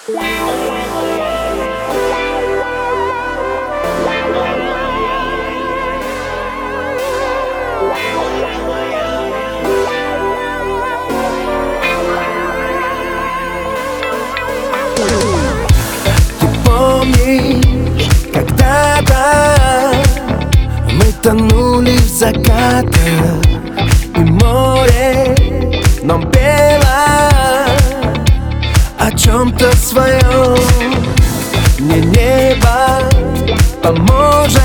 Ты помнишь, когда-то мы тонули в закатах, и море нам пело о чем-то своем. Мне небо поможет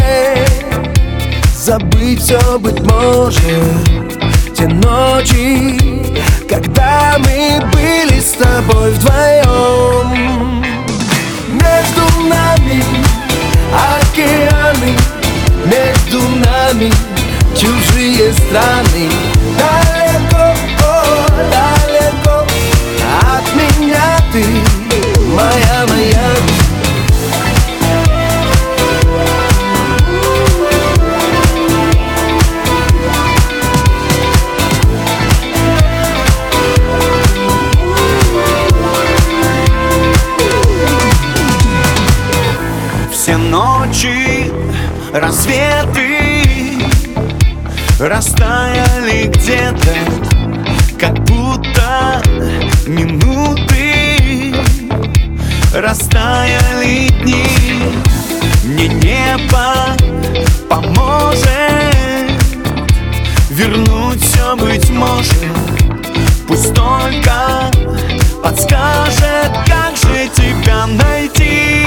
забыть все, быть может, те ночи, когда мы были с тобой вдвоем. Между нами океаны, между нами чужие страны. Далеко, далеко от меня ты, моя Майами. Все ночи, рассветы растаяли где-то, как будто минуты, растаяли дни. Мне небо поможет вернуть все, быть может. Пусть только подскажет, как же тебя найти.